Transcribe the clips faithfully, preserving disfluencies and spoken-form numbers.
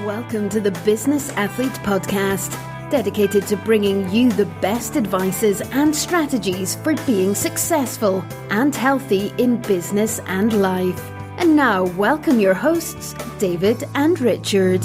Welcome to the Business Athlete Podcast, dedicated to bringing you the best advices and strategies for being successful and healthy in business and life. And now, welcome your hosts, David and Richard.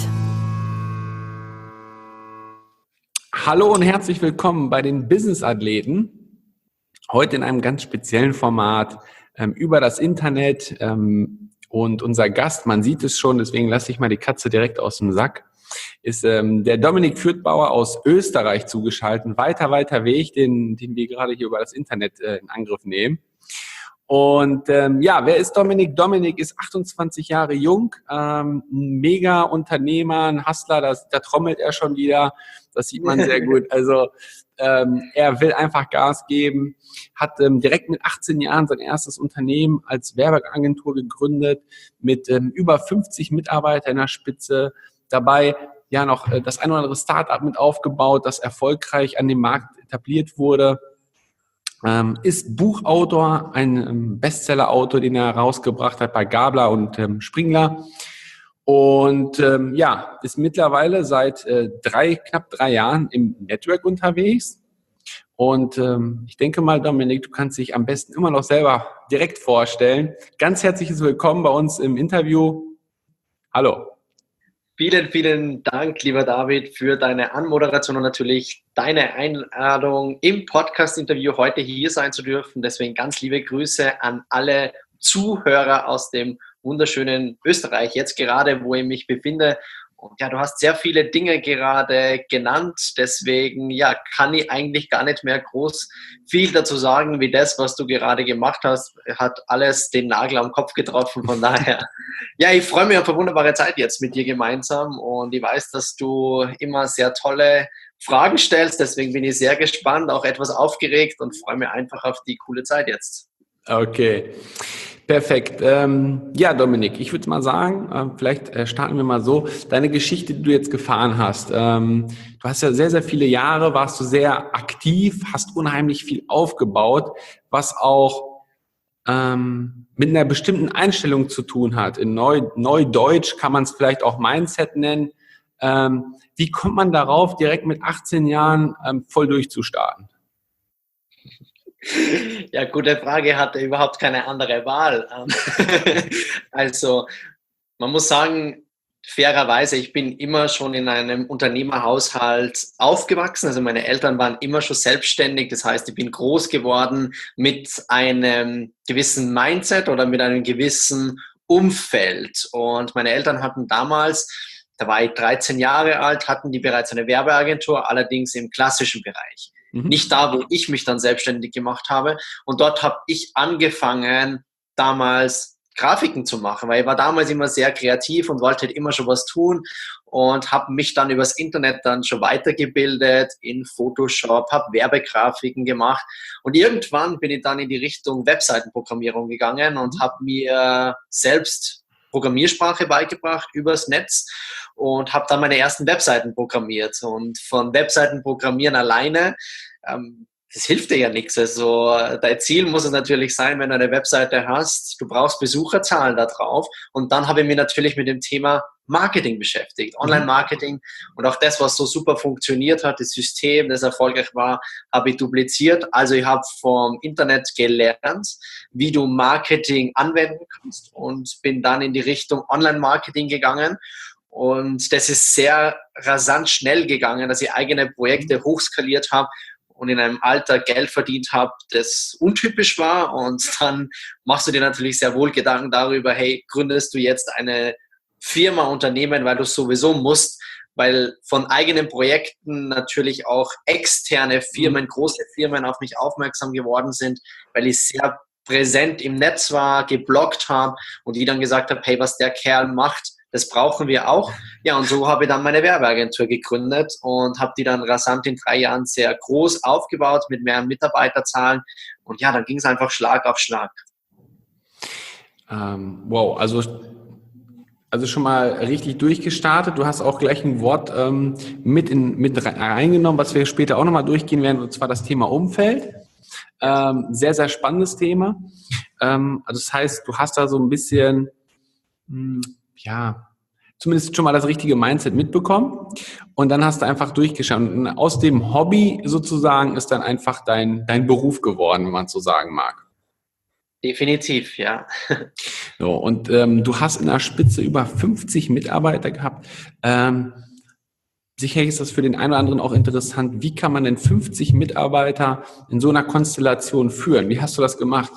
Hallo und herzlich willkommen bei den Business Athleten. Heute in einem ganz speziellen Format ähm, über das Internet. Ähm, und unser Gast, man sieht es schon, deswegen lasse ich mal die Katze direkt aus dem Sack, ist ähm, der Dominik Fürthbauer aus Österreich zugeschaltet. Weiter, weiter Weg, den, den wir gerade hier über das Internet äh, in Angriff nehmen. Und ähm, ja, wer ist Dominik? Dominik ist achtundzwanzig Jahre jung, ähm, ein Mega-Unternehmer, ein Hustler, das, da trommelt er schon wieder, das sieht man sehr gut. Also ähm, er will einfach Gas geben, hat ähm, direkt mit achtzehn Jahren sein erstes Unternehmen als Werbeagentur gegründet, mit ähm, über fünfzig Mitarbeitern in der Spitze, dabei ja noch äh, das ein oder andere Start-up mit aufgebaut, das erfolgreich an dem Markt etabliert wurde. Ähm, ist Buchautor, ein ähm, Bestseller-Autor, den er rausgebracht hat bei Gabler und ähm, Springler. Und ähm, ja, ist mittlerweile seit äh, drei, knapp drei Jahren im Network unterwegs. Und ähm, ich denke mal, Dominik, du kannst dich am besten immer noch selber direkt vorstellen. Ganz herzliches Willkommen bei uns im Interview. Hallo. Vielen, vielen Dank, lieber David, für deine Anmoderation und natürlich deine Einladung, im Podcast-Interview heute hier sein zu dürfen. Deswegen ganz liebe Grüße an alle Zuhörer aus dem wunderschönen Österreich, jetzt gerade, wo ich mich befinde. Und ja, du hast sehr viele Dinge gerade genannt, deswegen ja, kann ich eigentlich gar nicht mehr groß viel dazu sagen, wie das, was du gerade gemacht hast, hat alles den Nagel am Kopf getroffen. Von daher, ja, ich freue mich auf eine wunderbare Zeit jetzt mit dir gemeinsam und ich weiß, dass du immer sehr tolle Fragen stellst, deswegen bin ich sehr gespannt, auch etwas aufgeregt und freue mich einfach auf die coole Zeit jetzt. Okay. Perfekt. Ähm, ja, Dominik, ich würde mal sagen, äh, vielleicht äh, starten wir mal so. Deine Geschichte, die du jetzt gefahren hast. Ähm, du hast ja sehr, sehr viele Jahre, warst du sehr aktiv, hast unheimlich viel aufgebaut, was auch ähm, mit einer bestimmten Einstellung zu tun hat. In Neu, Neudeutsch kann man es vielleicht auch Mindset nennen. Ähm, wie kommt man darauf, direkt mit achtzehn Jahren ähm, voll durchzustarten? Ja, gute Frage, hatte überhaupt keine andere Wahl. Also, man muss sagen, fairerweise, ich bin immer schon in einem Unternehmerhaushalt aufgewachsen. Also meine Eltern waren immer schon selbstständig. Das heißt, ich bin groß geworden mit einem gewissen Mindset oder mit einem gewissen Umfeld. Und meine Eltern hatten damals, da war ich dreizehn Jahre alt, hatten die bereits eine Werbeagentur, allerdings im klassischen Bereich. Nicht da, wo ich mich dann selbstständig gemacht habe. Und dort habe ich angefangen, damals Grafiken zu machen, weil ich war damals immer sehr kreativ und wollte halt immer schon was tun und habe mich dann übers Internet dann schon weitergebildet in Photoshop, habe Werbegrafiken gemacht und irgendwann bin ich dann in die Richtung Webseitenprogrammierung gegangen und habe mir selbst Programmiersprache beigebracht übers Netz und habe dann meine ersten Webseiten programmiert. Und von Webseiten programmieren alleine, ähm, das hilft dir ja nichts. Also dein Ziel muss es natürlich sein, wenn du eine Webseite hast, du brauchst Besucherzahlen da drauf. Und dann habe ich mich natürlich mit dem Thema Marketing beschäftigt, Online-Marketing. Und auch das, was so super funktioniert hat, das System, das erfolgreich war, habe ich dupliziert. Also ich habe vom Internet gelernt, wie du Marketing anwenden kannst und bin dann in die Richtung Online-Marketing gegangen. Und das ist sehr rasant schnell gegangen, dass ich eigene Projekte hochskaliert habe und in einem Alter Geld verdient habe, das untypisch war. Und dann machst du dir natürlich sehr wohl Gedanken darüber, hey, gründest du jetzt eine Firma, Unternehmen, weil du sowieso musst, weil von eigenen Projekten natürlich auch externe Firmen, große Firmen auf mich aufmerksam geworden sind, weil ich sehr präsent im Netz war, gebloggt habe und die dann gesagt habe, hey, was der Kerl macht, das brauchen wir auch. Ja, und so habe ich dann meine Werbeagentur gegründet und habe die dann rasant in drei Jahren sehr groß aufgebaut mit mehr Mitarbeiterzahlen. Und ja, dann ging es einfach Schlag auf Schlag. Ähm, wow, also, also schon mal richtig durchgestartet. Du hast auch gleich ein Wort ähm, mit, in, mit reingenommen, was wir später auch nochmal durchgehen werden, und zwar das Thema Umfeld. Ähm, sehr, sehr spannendes Thema. Ähm, also das heißt, du hast da so ein bisschen... Mh, ja, zumindest schon mal das richtige Mindset mitbekommen und dann hast du einfach durchgeschaut. Und aus dem Hobby sozusagen ist dann einfach dein, dein Beruf geworden, wenn man so sagen mag. Definitiv, ja. So, und ähm, du hast in der Spitze über fünfzig Mitarbeiter gehabt. Ähm, sicherlich ist das für den einen oder anderen auch interessant. Wie kann man denn fünfzig Mitarbeiter in so einer Konstellation führen? Wie hast du das gemacht?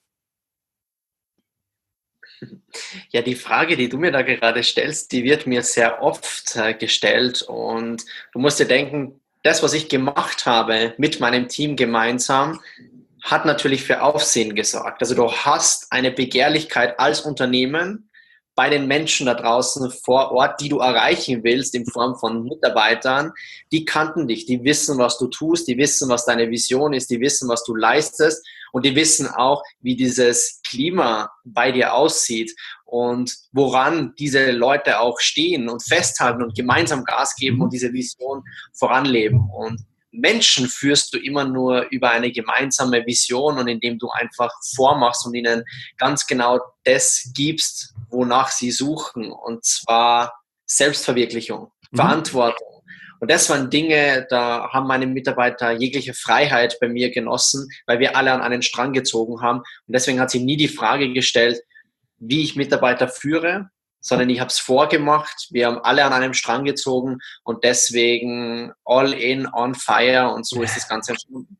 Ja, die Frage, die du mir da gerade stellst, die wird mir sehr oft äh, gestellt und du musst dir denken, das, was ich gemacht habe mit meinem Team gemeinsam, hat natürlich für Aufsehen gesorgt. Also du hast eine Begehrlichkeit als Unternehmen bei den Menschen da draußen vor Ort, die du erreichen willst in Form von Mitarbeitern, die kannten dich, die wissen, was du tust, die wissen, was deine Vision ist, die wissen, was du leistest und die wissen auch, wie dieses Klima bei dir aussieht und woran diese Leute auch stehen und festhalten und gemeinsam Gas geben und diese Vision voranleben. Und Menschen führst du immer nur über eine gemeinsame Vision und indem du einfach vormachst und ihnen ganz genau das gibst, wonach sie suchen, und zwar Selbstverwirklichung, mhm. Verantwortung. Und das waren Dinge, da haben meine Mitarbeiter jegliche Freiheit bei mir genossen, weil wir alle an einen Strang gezogen haben. Und deswegen hat sich nie die Frage gestellt, wie ich Mitarbeiter führe, sondern ich habe es vorgemacht, wir haben alle an einem Strang gezogen und deswegen all in, on fire und so ist das Ganze entstanden.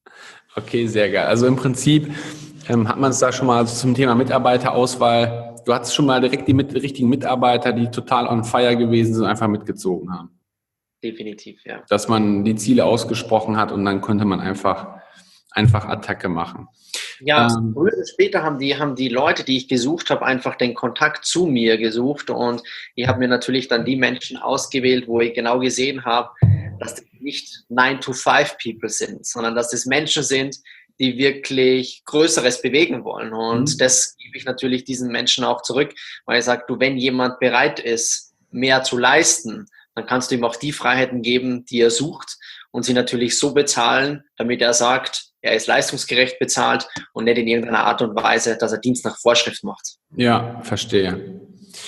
Okay, sehr geil. Also im Prinzip ähm, hat man es da schon mal zum Thema Mitarbeiterauswahl, du hattest schon mal direkt die mit, richtigen Mitarbeiter, die total on fire gewesen sind, einfach mitgezogen haben. Definitiv, ja. Dass man die Ziele ausgesprochen hat und dann konnte man einfach, einfach Attacke machen. Ja, ähm, früher oder später haben die, haben die Leute, die ich gesucht habe, einfach den Kontakt zu mir gesucht und ich habe mir natürlich dann die Menschen ausgewählt, wo ich genau gesehen habe, dass das nicht nine to five People sind, sondern dass das Menschen sind, die wirklich Größeres bewegen wollen und mhm. das gebe ich natürlich diesen Menschen auch zurück, weil ich sage, du, wenn jemand bereit ist, mehr zu leisten, dann kannst du ihm auch die Freiheiten geben, die er sucht und sie natürlich so bezahlen, damit er sagt, er ist leistungsgerecht bezahlt und nicht in irgendeiner Art und Weise, dass er Dienst nach Vorschrift macht. Ja, verstehe.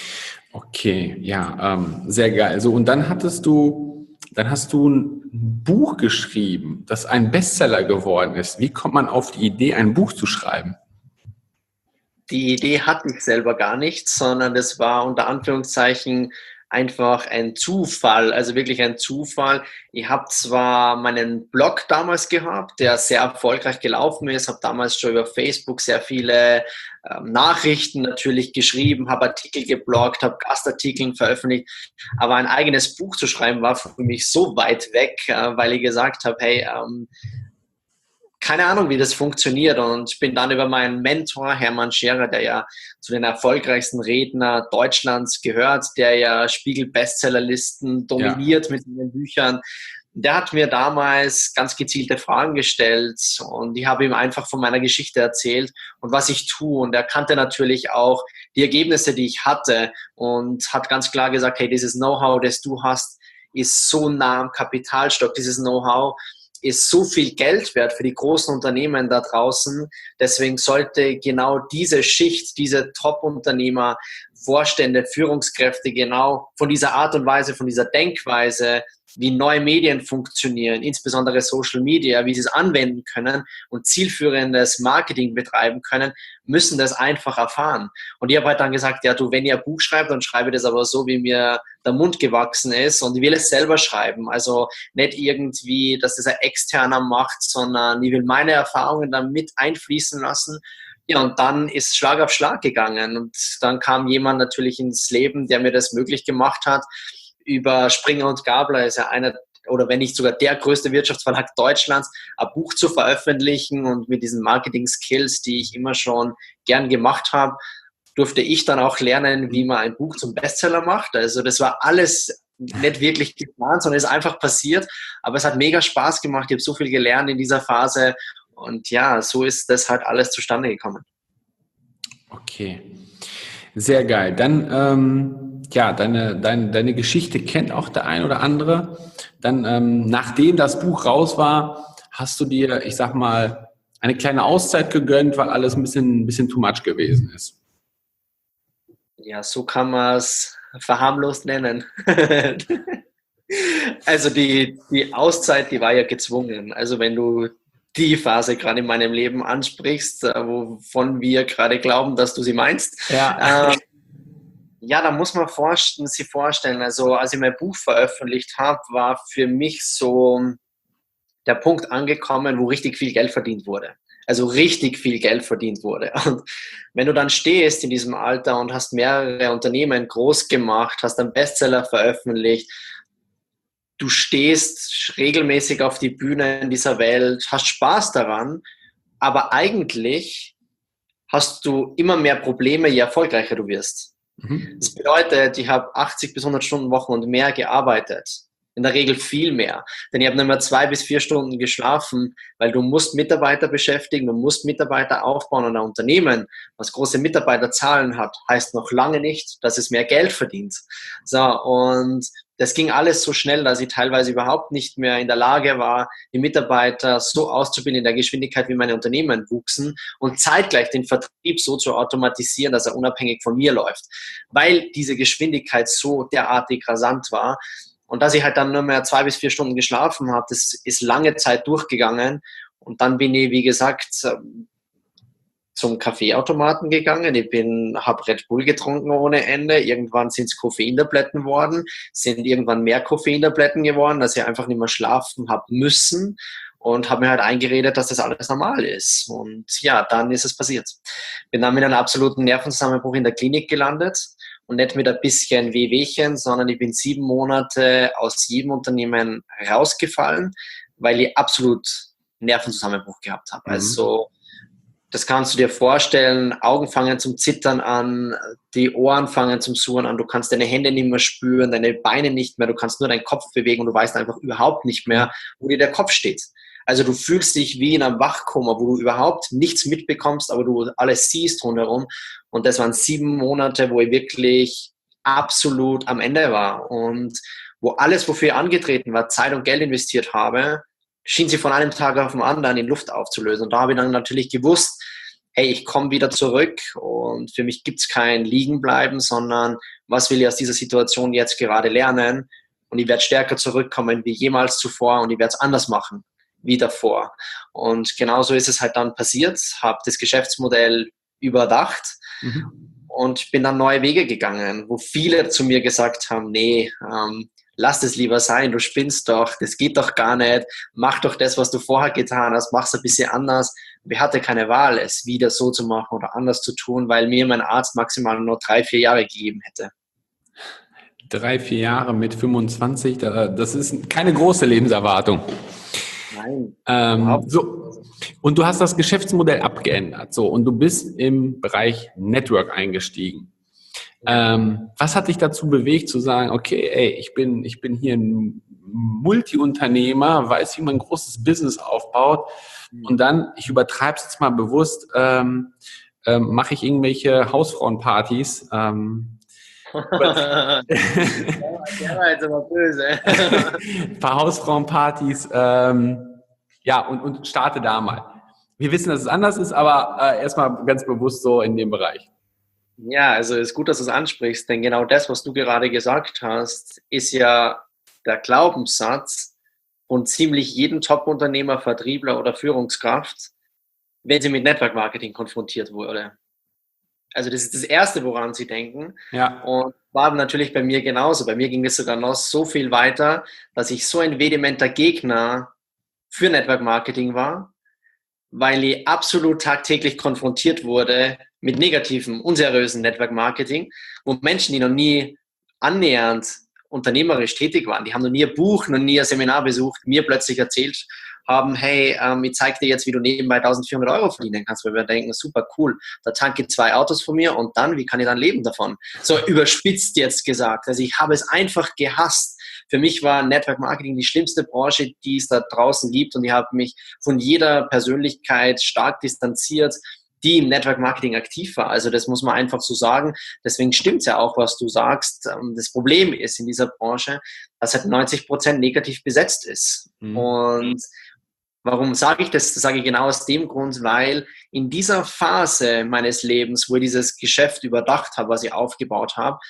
Okay, ja, ähm, sehr geil. So, und dann hattest du, dann hast du ein Buch geschrieben, das ein Bestseller geworden ist. Wie kommt man auf die Idee, ein Buch zu schreiben? Die Idee hatte ich selber gar nicht, sondern das war unter Anführungszeichen einfach ein Zufall, also wirklich ein Zufall. Ich habe zwar meinen Blog damals gehabt, der sehr erfolgreich gelaufen ist, habe damals schon über Facebook sehr viele ähm, Nachrichten natürlich geschrieben, habe Artikel gebloggt, habe Gastartikel veröffentlicht, aber ein eigenes Buch zu schreiben war für mich so weit weg, äh, weil ich gesagt habe, hey, ähm, keine Ahnung, wie das funktioniert und ich bin dann über meinen Mentor Hermann Scherer, der ja zu den erfolgreichsten Rednern Deutschlands gehört, der ja Spiegel-Bestsellerlisten dominiert ja. mit seinen Büchern. Der hat mir damals ganz gezielte Fragen gestellt und ich habe ihm einfach von meiner Geschichte erzählt und was ich tue und er kannte natürlich auch die Ergebnisse, die ich hatte und hat ganz klar gesagt, hey, dieses Know-how, das du hast, ist so nah am Kapitalstock, dieses Know-how ist so viel Geld wert für die großen Unternehmen da draußen. Deswegen sollte genau diese Schicht, diese Top-Unternehmer, Vorstände, Führungskräfte genau von dieser Art und Weise, von dieser Denkweise, wie neue Medien funktionieren, insbesondere Social Media, wie sie es anwenden können und zielführendes Marketing betreiben können, müssen das einfach erfahren. Und ich habe halt dann gesagt, ja du, wenn ihr ein Buch schreibt, dann schreibe das aber so, wie mir der Mund gewachsen ist und ich will es selber schreiben. Also nicht irgendwie, dass das ein Externer macht, sondern ich will meine Erfahrungen dann mit einfließen lassen. Ja, und dann ist Schlag auf Schlag gegangen und dann kam jemand natürlich ins Leben, der mir das möglich gemacht hat. Über Springer und Gabler ist ja einer, oder wenn nicht sogar der größte Wirtschaftsverlag Deutschlands, ein Buch zu veröffentlichen und mit diesen Marketing-Skills, die ich immer schon gern gemacht habe, durfte ich dann auch lernen, wie man ein Buch zum Bestseller macht. Also das war alles nicht wirklich geplant, sondern ist einfach passiert. Aber es hat mega Spaß gemacht. Ich habe so viel gelernt in dieser Phase. Und ja, so ist das halt alles zustande gekommen. Okay, sehr geil. Dann, ähm, ja, deine, deine, deine Geschichte kennt auch der ein oder andere. Dann, ähm, nachdem das Buch raus war, hast du dir, ich sag mal, eine kleine Auszeit gegönnt, weil alles ein bisschen, ein bisschen too much gewesen ist. Ja, so kann man es verharmlost nennen. Also die, die Auszeit, die war ja gezwungen. Also wenn du die Phase gerade in meinem Leben ansprichst, wovon wir gerade glauben, dass du sie meinst, ja, ähm, ja, da muss man vorstellen, sich vorstellen, also als ich mein Buch veröffentlicht habe, war für mich so der Punkt angekommen, wo richtig viel Geld verdient wurde. Also richtig viel Geld verdient wurde. Und wenn du dann stehst in diesem Alter und hast mehrere Unternehmen groß gemacht, hast einen Bestseller veröffentlicht, du stehst regelmäßig auf die Bühne in dieser Welt, hast Spaß daran, aber eigentlich hast du immer mehr Probleme, je erfolgreicher du wirst. Mhm. Das bedeutet, ich habe achtzig bis hundert Stunden Wochen und mehr gearbeitet. In der Regel viel mehr. Denn ich habe nicht mehr zwei bis vier Stunden geschlafen, weil du musst Mitarbeiter beschäftigen, du musst Mitarbeiter aufbauen und ein Unternehmen, was große Mitarbeiterzahlen hat, heißt noch lange nicht, dass es mehr Geld verdient. So, und das ging alles so schnell, dass ich teilweise überhaupt nicht mehr in der Lage war, die Mitarbeiter so auszubilden in der Geschwindigkeit, wie meine Unternehmen wuchsen und zeitgleich den Vertrieb so zu automatisieren, dass er unabhängig von mir läuft. Weil diese Geschwindigkeit so derartig rasant war. Und dass ich halt dann nur mehr zwei bis vier Stunden geschlafen habe, das ist lange Zeit durchgegangen. Und dann bin ich, wie gesagt, zum Kaffeeautomaten gegangen. Ich bin, habe Red Bull getrunken ohne Ende. Irgendwann sind es Koffeintabletten geworden, sind irgendwann mehr Koffeintabletten geworden, dass ich einfach nicht mehr schlafen habe müssen. Und habe mir halt eingeredet, dass das alles normal ist. Und ja, dann ist es passiert. Bin dann mit einem absoluten Nervenzusammenbruch in der Klinik gelandet. Und nicht mit ein bisschen Wehwehchen, sondern ich bin sieben Monate aus jedem Unternehmen rausgefallen, weil ich absolut Nervenzusammenbruch gehabt habe. Mhm. Also das kannst du dir vorstellen, Augen fangen zum Zittern an, die Ohren fangen zum Surren an, du kannst deine Hände nicht mehr spüren, deine Beine nicht mehr, du kannst nur deinen Kopf bewegen und du weißt einfach überhaupt nicht mehr, wo dir der Kopf steht. Also du fühlst dich wie in einem Wachkoma, wo du überhaupt nichts mitbekommst, aber du alles siehst rundherum. Und das waren sieben Monate, wo ich wirklich absolut am Ende war. Und wo alles, wofür ich angetreten war, Zeit und Geld investiert habe, schien sie von einem Tag auf den anderen in Luft aufzulösen. Und da habe ich dann natürlich gewusst, hey, ich komme wieder zurück und für mich gibt es kein Liegenbleiben, sondern was will ich aus dieser Situation jetzt gerade lernen? Und ich werde stärker zurückkommen wie jemals zuvor und ich werde es anders machen wie davor. Und genauso ist es halt dann passiert, habe das Geschäftsmodell überdacht mhm. und bin dann neue Wege gegangen, wo viele zu mir gesagt haben, nee, ähm, lass das lieber sein, du spinnst doch, das geht doch gar nicht, mach doch das, was du vorher getan hast, mach's ein bisschen anders. Ich hatte keine Wahl, es wieder so zu machen oder anders zu tun, weil mir mein Arzt maximal nur drei, vier Jahre gegeben hätte. Drei, vier Jahre mit fünfundzwanzig, das ist keine große Lebenserwartung. Nein. Ähm, so. Und du hast das Geschäftsmodell abgeändert. So, und du bist im Bereich Network eingestiegen. Ähm, was hat dich dazu bewegt, zu sagen, okay, ey, ich bin, ich bin hier ein Multiunternehmer, weiß, wie man ein großes Business aufbaut. Und dann, ich übertreibe es jetzt mal bewusst, ähm, ähm, mache ich irgendwelche Hausfrauenpartys. Ähm, Der war jetzt aber böse. Ein paar Hausfrauenpartys, ähm, ja, und, und starte da mal. Wir wissen, dass es anders ist, aber äh, erstmal ganz bewusst so in dem Bereich. Ja, also ist gut, dass du es ansprichst, denn genau das, was du gerade gesagt hast, ist ja der Glaubenssatz von ziemlich jedem Top-Unternehmer, Vertriebler oder Führungskraft, wenn sie mit Network Marketing konfrontiert wurde. Also das ist das Erste, woran sie denken. Ja. Und war natürlich bei mir genauso. Bei mir ging es sogar noch so viel weiter, dass ich so ein vehementer Gegner für Network Marketing war, weil ich absolut tagtäglich konfrontiert wurde mit negativem, unseriösen Network Marketing, wo Menschen, die noch nie annähernd unternehmerisch tätig waren, die haben noch nie ein Buch, noch nie ein Seminar besucht, mir plötzlich erzählt haben, hey, ähm, ich zeige dir jetzt, wie du nebenbei eintausendvierhundert Euro verdienen kannst, weil wir denken, super cool, da tanke ich zwei Autos von mir und dann, wie kann ich dann leben davon? So überspitzt jetzt gesagt. Also ich habe es einfach gehasst. Für mich war Network Marketing die schlimmste Branche, die es da draußen gibt und ich habe mich von jeder Persönlichkeit stark distanziert, die im Network Marketing aktiv war. Also das muss man einfach so sagen. Deswegen stimmt es ja auch, was du sagst. Das Problem ist in dieser Branche, dass halt neunzig Prozent negativ besetzt ist. Mhm. Und warum sage ich das? Das sage ich genau aus dem Grund, weil in dieser Phase meines Lebens, wo ich dieses Geschäft überdacht habe, was ich aufgebaut habe,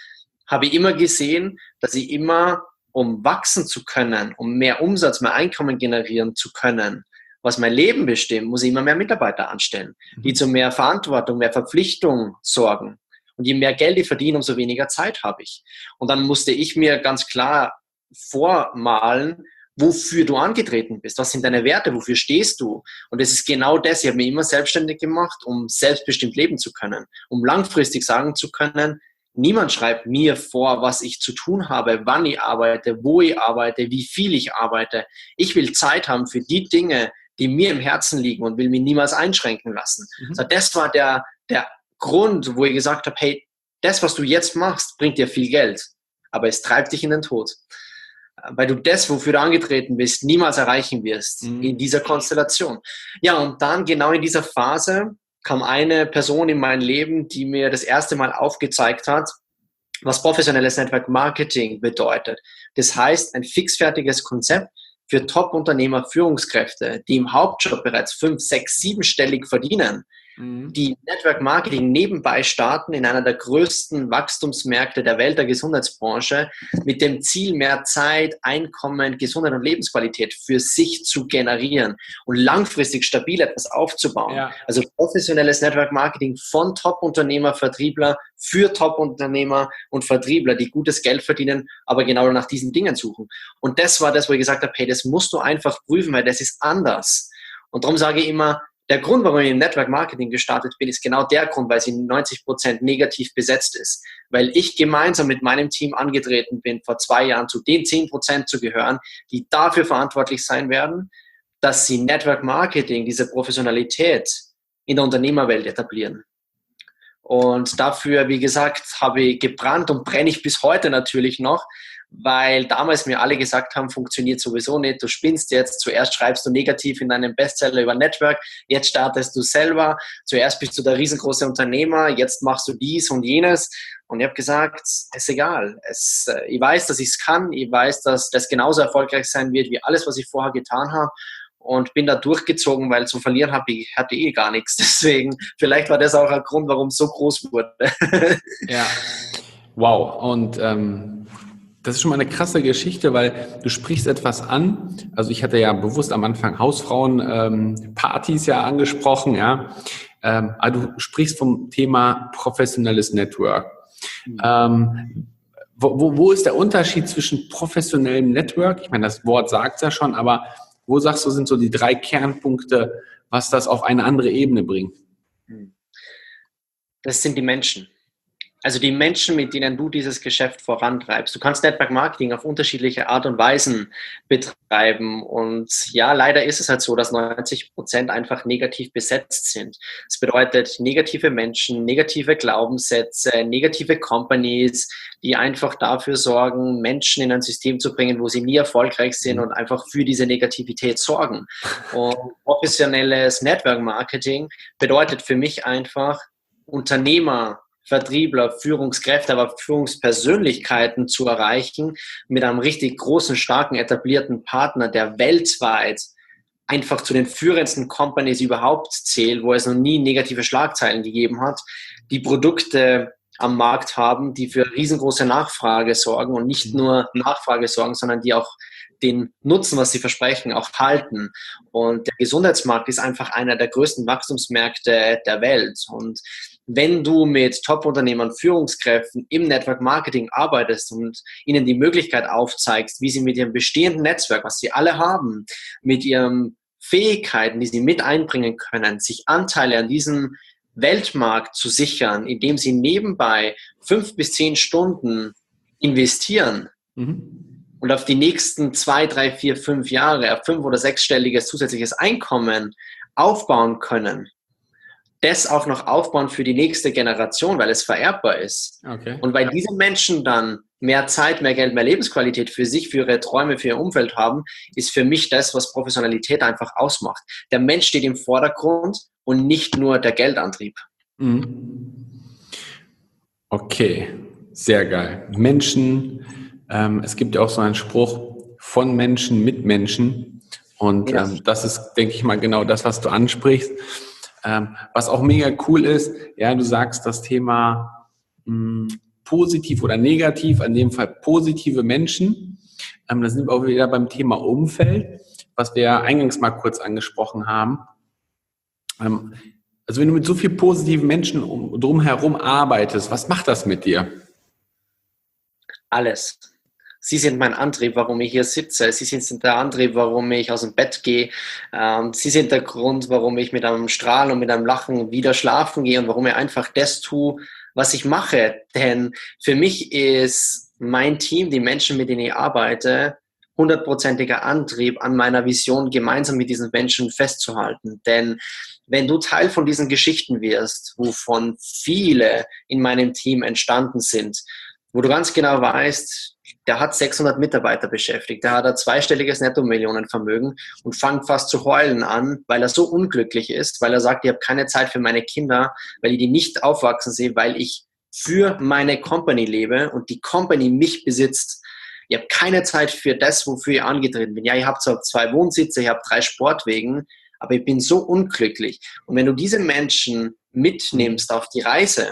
habe ich immer gesehen, dass ich immer, um wachsen zu können, um mehr Umsatz, mehr Einkommen generieren zu können, was mein Leben bestimmt, muss ich immer mehr Mitarbeiter anstellen, die zu mehr Verantwortung, mehr Verpflichtung sorgen. Und je mehr Geld ich verdiene, umso weniger Zeit habe ich. Und dann musste ich mir ganz klar vormalen, wofür du angetreten bist. Was sind deine Werte? Wofür stehst du? Und es ist genau das. Ich habe mich immer selbstständig gemacht, um selbstbestimmt leben zu können, um langfristig sagen zu können, niemand schreibt mir vor, was ich zu tun habe, wann ich arbeite, wo ich arbeite, wie viel ich arbeite. Ich will Zeit haben für die Dinge, die mir im Herzen liegen und will mich niemals einschränken lassen. Mhm. Also das war der, der Grund, wo ich gesagt habe, hey, das, was du jetzt machst, bringt dir viel Geld, aber es treibt dich in den Tod. Weil du das, wofür du angetreten bist, niemals erreichen wirst mhm. in dieser Konstellation. Ja, und dann genau in dieser Phase kam eine Person in mein Leben, die mir das erste Mal aufgezeigt hat, was professionelles Network Marketing bedeutet. Das heißt, ein fixfertiges Konzept für Top-Unternehmer, Führungskräfte, die im Hauptjob bereits fünf, sechs, siebenstellig verdienen, mhm. die Network Marketing nebenbei starten in einer der größten Wachstumsmärkte der Welt, der Gesundheitsbranche, mit dem Ziel, mehr Zeit, Einkommen, Gesundheit und Lebensqualität für sich zu generieren und langfristig stabil etwas aufzubauen. Ja. Also professionelles Network Marketing von Top-Unternehmer, Vertriebler für Top-Unternehmer und Vertriebler, die gutes Geld verdienen, aber genau nach diesen Dingen suchen. Und das war das, wo ich gesagt habe, hey, das musst du einfach prüfen, weil das ist anders. Und darum sage ich immer, der Grund, warum ich im Network Marketing gestartet bin, ist genau der Grund, weil sie neunzig Prozent negativ besetzt ist. Weil ich gemeinsam mit meinem Team angetreten bin, vor zwei Jahren zu den zehn Prozent zu gehören, die dafür verantwortlich sein werden, dass sie Network Marketing, diese Professionalität in der Unternehmerwelt etablieren. Und dafür, wie gesagt, habe ich gebrannt und brenne ich bis heute natürlich noch, weil damals mir alle gesagt haben, funktioniert sowieso nicht, du spinnst jetzt, zuerst schreibst du negativ in deinem Bestseller über Network, jetzt startest du selber, zuerst bist du der riesengroße Unternehmer, jetzt machst du dies und jenes. Und ich habe gesagt, es ist egal. Es, ich weiß, dass ich es kann, ich weiß, dass das genauso erfolgreich sein wird, wie alles, was ich vorher getan habe. Und bin da durchgezogen, weil zu verlieren habe ich, hatte ich eh gar nichts. Deswegen, vielleicht war das auch ein Grund, warum es so groß wurde. Ja, wow. Und ähm, das ist schon mal eine krasse Geschichte, weil du sprichst etwas an. Also ich hatte ja bewusst am Anfang Hausfrauen-Partys ähm, ja angesprochen, ja. Ähm, aber du sprichst vom Thema professionelles Network. Mhm. Ähm, wo, wo, wo ist der Unterschied zwischen professionellem Network? Ich meine, das Wort sagt es ja schon, aber wo sagst du, sind so die drei Kernpunkte, was das auf eine andere Ebene bringt? Das sind die Menschen. Also die Menschen, mit denen du dieses Geschäft vorantreibst. Du kannst Network Marketing auf unterschiedliche Art und Weisen betreiben. Und ja, leider ist es halt so, dass neunzig Prozent einfach negativ besetzt sind. Das bedeutet negative Menschen, negative Glaubenssätze, negative Companies, die einfach dafür sorgen, Menschen in ein System zu bringen, wo sie nie erfolgreich sind und einfach für diese Negativität sorgen. Und professionelles Network Marketing bedeutet für mich einfach, Unternehmer, Vertriebler, Führungskräfte, aber Führungspersönlichkeiten zu erreichen mit einem richtig großen, starken, etablierten Partner, der weltweit einfach zu den führendsten Companies überhaupt zählt, wo es noch nie negative Schlagzeilen gegeben hat, die Produkte am Markt haben, die für riesengroße Nachfrage sorgen und nicht nur Nachfrage sorgen, sondern die auch den Nutzen, was sie versprechen, auch halten. Und der Gesundheitsmarkt ist einfach einer der größten Wachstumsmärkte der Welt. Und wenn du mit Top-Unternehmern, Führungskräften im Network Marketing arbeitest und ihnen die Möglichkeit aufzeigst, wie sie mit ihrem bestehenden Netzwerk, was sie alle haben, mit ihren Fähigkeiten, die sie mit einbringen können, sich Anteile an diesem Weltmarkt zu sichern, indem sie nebenbei fünf bis zehn Stunden investieren, mhm. und auf die nächsten zwei, drei, vier, fünf Jahre ein fünf- oder sechsstelliges zusätzliches Einkommen aufbauen können, das auch noch aufbauen für die nächste Generation, weil es vererbbar ist. Okay. Und weil diese Menschen dann mehr Zeit, mehr Geld, mehr Lebensqualität für sich, für ihre Träume, für ihr Umfeld haben, ist für mich das, was Professionalität einfach ausmacht. Der Mensch steht im Vordergrund und nicht nur der Geldantrieb. Okay, sehr geil. Menschen, ähm, es gibt ja auch so einen Spruch, von Menschen mit Menschen. Und ja. ähm, das ist, denke ich mal, genau das, was du ansprichst. Ähm, was auch mega cool ist, ja, du sagst das Thema mh, positiv oder negativ, in dem Fall positive Menschen. Ähm, da sind wir auch wieder beim Thema Umfeld, was wir ja eingangs mal kurz angesprochen haben. Ähm, also wenn du mit so vielen positiven Menschen um, drumherum arbeitest, was macht das mit dir? Alles. Sie sind mein Antrieb, warum ich hier sitze. Sie sind der Antrieb, warum ich aus dem Bett gehe. Ähm, Sie sind der Grund, warum ich mit einem Strahlen und mit einem Lachen wieder schlafen gehe und warum ich einfach das tue, was ich mache. Denn für mich ist mein Team, die Menschen, mit denen ich arbeite, hundertprozentiger Antrieb, an meiner Vision gemeinsam mit diesen Menschen festzuhalten. Denn wenn du Teil von diesen Geschichten wirst, wovon viele in meinem Team entstanden sind, wo du ganz genau weißt, der hat sechshundert Mitarbeiter beschäftigt, der hat ein zweistelliges Netto-Millionenvermögen und fängt fast zu heulen an, weil er so unglücklich ist, weil er sagt, ich habe keine Zeit für meine Kinder, weil ich die nicht aufwachsen sehe, weil ich für meine Company lebe und die Company mich besitzt. Ich habe keine Zeit für das, wofür ich angetreten bin. Ja, ich habe zwar zwei Wohnsitze, ich habe drei Sportwegen, aber ich bin so unglücklich. Und wenn du diese Menschen mitnimmst auf die Reise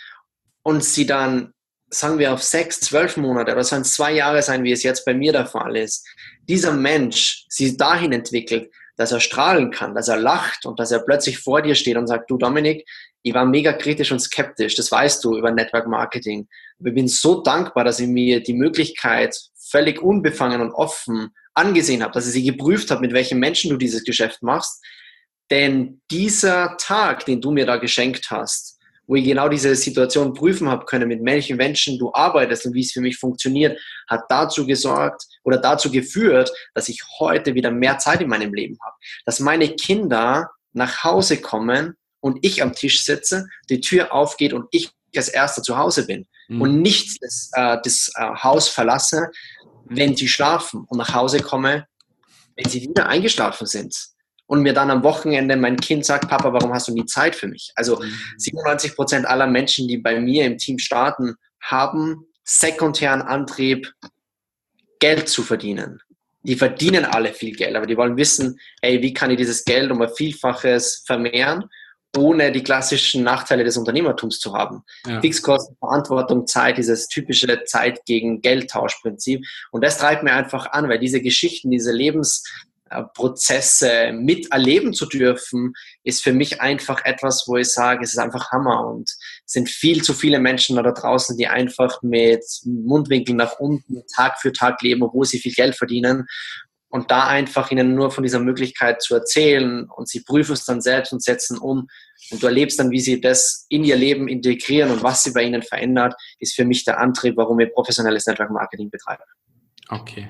und sie dann, sagen wir, auf sechs, zwölf Monate oder sollen es zwei Jahre sein, wie es jetzt bei mir der Fall ist, dieser Mensch sie dahin entwickelt, dass er strahlen kann, dass er lacht und dass er plötzlich vor dir steht und sagt, du Dominik, ich war mega kritisch und skeptisch, das weißt du über Network Marketing. Aber ich bin so dankbar, dass ich mir die Möglichkeit völlig unbefangen und offen angesehen habe, dass ich sie geprüft habe, mit welchen Menschen du dieses Geschäft machst. Denn dieser Tag, den du mir da geschenkt hast, wo ich genau diese Situation prüfen habe können, mit welchen Menschen du arbeitest und wie es für mich funktioniert, hat dazu gesorgt oder dazu geführt, dass ich heute wieder mehr Zeit in meinem Leben habe. Dass meine Kinder nach Hause kommen und ich am Tisch sitze, die Tür aufgeht und ich als Erster zu Hause bin mhm. und nicht das, äh, das äh, Haus verlasse, wenn sie schlafen und nach Hause komme, wenn sie wieder eingeschlafen sind. Und mir dann am Wochenende mein Kind sagt, Papa, warum hast du nie Zeit für mich? Also siebenundneunzig Prozent aller Menschen, die bei mir im Team starten, haben sekundären Antrieb, Geld zu verdienen. Die verdienen alle viel Geld, aber die wollen wissen, hey, wie kann ich dieses Geld um ein Vielfaches vermehren, ohne die klassischen Nachteile des Unternehmertums zu haben. Ja. Fixkosten, Verantwortung, Zeit, dieses typische Zeit gegen Geldtauschprinzip. Und das treibt mir einfach an, weil diese Geschichten, diese Lebens Prozesse miterleben zu dürfen, ist für mich einfach etwas, wo ich sage, es ist einfach Hammer und es sind viel zu viele Menschen da draußen, die einfach mit Mundwinkeln nach unten Tag für Tag leben, obwohl sie viel Geld verdienen und da einfach ihnen nur von dieser Möglichkeit zu erzählen und sie prüfen es dann selbst und setzen um und du erlebst dann, wie sie das in ihr Leben integrieren und was sie bei ihnen verändert, ist für mich der Antrieb, warum wir professionelles Network Marketing betreiben. Okay.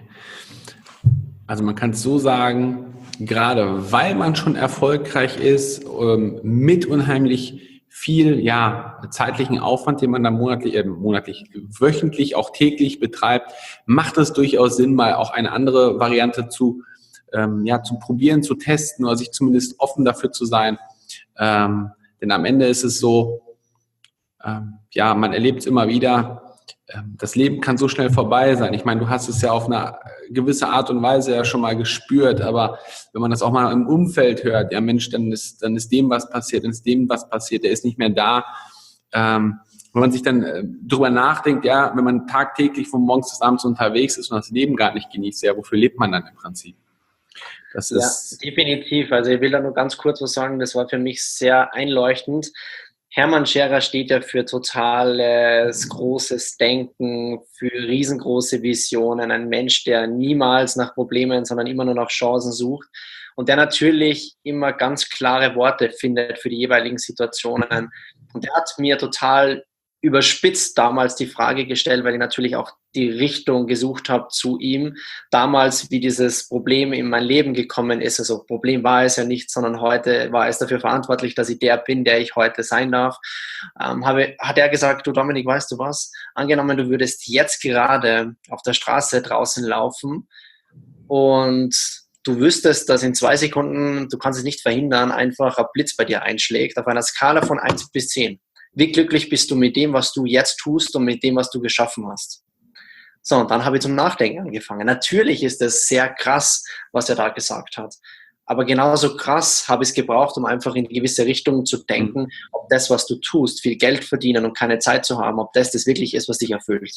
Also man kann es so sagen, gerade weil man schon erfolgreich ist, mit unheimlich viel ja, zeitlichen Aufwand, den man dann monatlich, äh, monatlich, wöchentlich, auch täglich betreibt, macht es durchaus Sinn, mal auch eine andere Variante zu, ähm, ja, zu probieren, zu testen oder sich zumindest offen dafür zu sein. Ähm, denn am Ende ist es so, ähm, ja, man erlebt es immer wieder, das Leben kann so schnell vorbei sein. Ich meine, du hast es ja auf eine gewisse Art und Weise ja schon mal gespürt, aber wenn man das auch mal im Umfeld hört, ja Mensch, dann ist, dann ist dem was passiert, dann ist dem was passiert, der ist nicht mehr da. Ähm, wenn man sich dann äh, drüber nachdenkt, ja, wenn man tagtäglich von morgens bis abends unterwegs ist und das Leben gar nicht genießt, ja, wofür lebt man dann im Prinzip? Das ist ja, definitiv. Also ich will da nur ganz kurz was sagen, das war für mich sehr einleuchtend. Hermann Scherer steht ja für totales, großes Denken, für riesengroße Visionen. Ein Mensch, der niemals nach Problemen, sondern immer nur nach Chancen sucht. Und der natürlich immer ganz klare Worte findet für die jeweiligen Situationen. Und der hat mir total überspitzt damals die Frage gestellt, weil ich natürlich auch die Richtung gesucht habe zu ihm. Damals, wie dieses Problem in mein Leben gekommen ist, also Problem war es ja nicht, sondern heute war es dafür verantwortlich, dass ich der bin, der ich heute sein darf, ähm, habe, hat er gesagt, du Dominik, weißt du was? Angenommen, du würdest jetzt gerade auf der Straße draußen laufen und du wüsstest, dass in zwei Sekunden, du kannst es nicht verhindern, einfach ein Blitz bei dir einschlägt, auf einer Skala von eins bis zehn. Wie glücklich bist du mit dem, was du jetzt tust und mit dem, was du geschaffen hast? So, und dann habe ich zum Nachdenken angefangen. Natürlich ist es sehr krass, was er da gesagt hat. Aber genauso krass habe ich es gebraucht, um einfach in gewisse Richtungen zu denken, ob das, was du tust, viel Geld verdienen und keine Zeit zu haben, ob das das wirklich ist, was dich erfüllt.